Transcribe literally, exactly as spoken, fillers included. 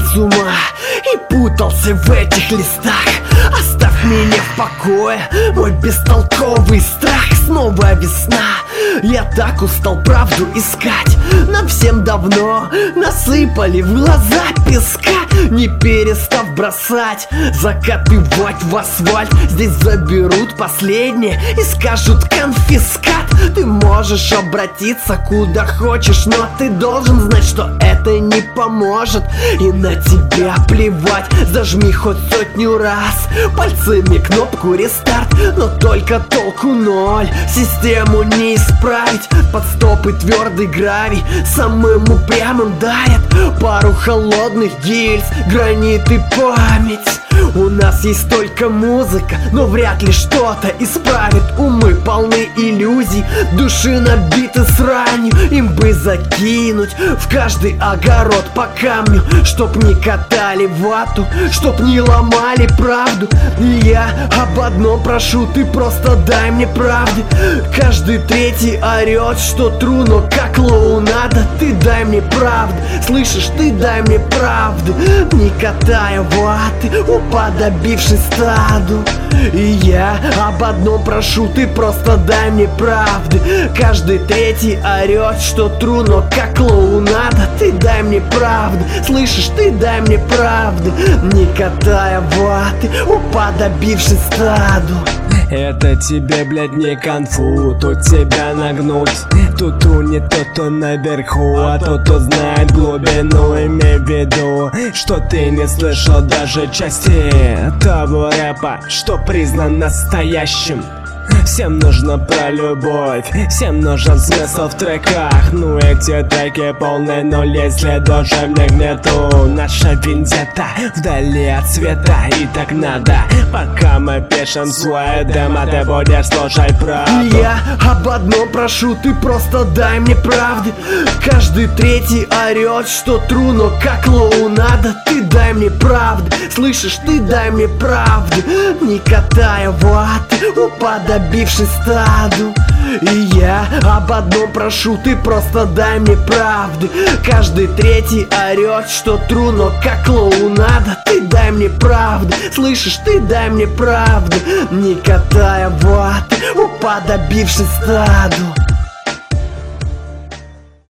с ума и путался в этих листах. Оставь меня в покое, мой бестолковый страх. Снова весна, я так устал правду искать. Нам всем давно насыпали в глаза песка, не перестав бросать, закапывать в асфальт. Здесь заберут последнее и скажут конфискат. Ты можешь обратиться куда хочешь, но ты должен знать, что это не поможет. И на тебя плевать, зажми хоть сотню раз пальцами кнопку рестарт, но только толку ноль. Систему не исправить, под стопы твердый гравий самым упрямым дарят пару холодных гильз, гранит и память. У нас есть только музыка, но вряд ли что-то исправит. Умы полны иллюзий, души набиты сранью. Им бы закинуть в каждый огород по камню, чтоб не катали вату, чтоб не ломали правду. И я об одном прошу, ты просто дай мне правды. Каждый третий орет, что тру, но как клоунада. Ты дай мне правды, слышишь, ты дай мне правды, не катая ваты, уподобившись стаду. И я об одном прошу, ты просто дай мне правды. Каждый третий орет, что тру, но как клоунада. Ты дай мне правды, слышишь, ты дай мне правды, не катая ваты, уподобившись стаду. Это тебе, блядь, не конфу, тут тебя нагнуть. Тут у не тот, кто наверху, а тот, кто знает глубину. Имей в виду, что ты не слышал даже части того рэпа, что признан настоящим. Всем нужно про любовь, всем нужен смысл в треках. Ну эти треки полные, но если даже в них нету. Наша вендетта вдали от света, и так надо. Пока мы пишем свой демо, ты будешь слушать правду. Я об одном прошу, ты просто дай мне правды. Каждый третий орет, что тру, но как клоунада. Ты дай мне правды, слышишь, ты дай мне правды, не катая ваты, уподобившись стаду. И я об одном прошу, ты просто дай мне правды. Каждый третий орет, что тру, но как клоунада. Ты дай мне правды, слышишь, ты дай мне правды, не катая ваты, уподобившись стаду.